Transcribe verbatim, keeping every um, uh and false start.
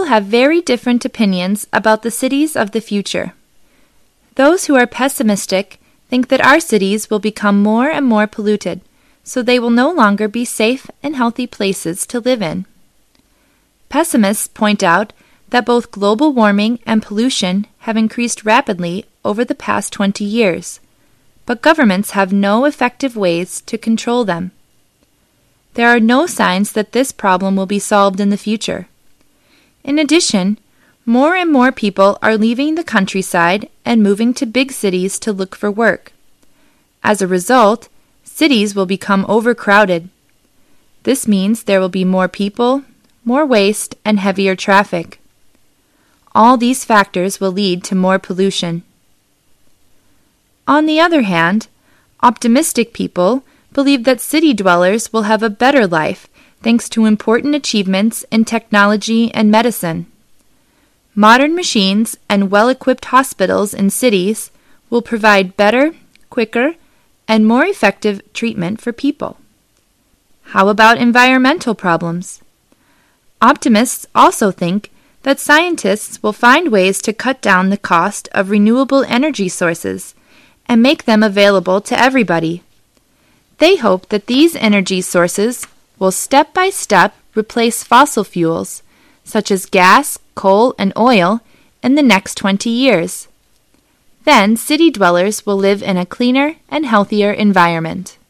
have very different opinions about the cities of the future. Those who are pessimistic think that our cities will become more and more polluted, so they will no longer be safe and healthy places to live in. Pessimists point out that both global warming and pollution have increased rapidly over the past twenty years, but governments have no effective ways to control them. There are no signs that this problem will be solved in the future. In addition, more and more people are leaving the countryside and moving to big cities to look for work. As a result, cities will become overcrowded. This means there will be more people, more waste, and heavier traffic. All these factors will lead to more pollution. On the other hand, optimistic people believe that city dwellers will have a better life thanks to important achievements in technology and medicine. Modern machines and well-equipped hospitals in cities will provide better, quicker, and more effective treatment for people. How about environmental problems? Optimists also think that scientists will find ways to cut down the cost of renewable energy sources and make them available to everybody. They hope that these energy sources will step by step replace fossil fuels, such as gas, coal, and oil, in the next twenty years. Then city dwellers will live in a cleaner and healthier environment.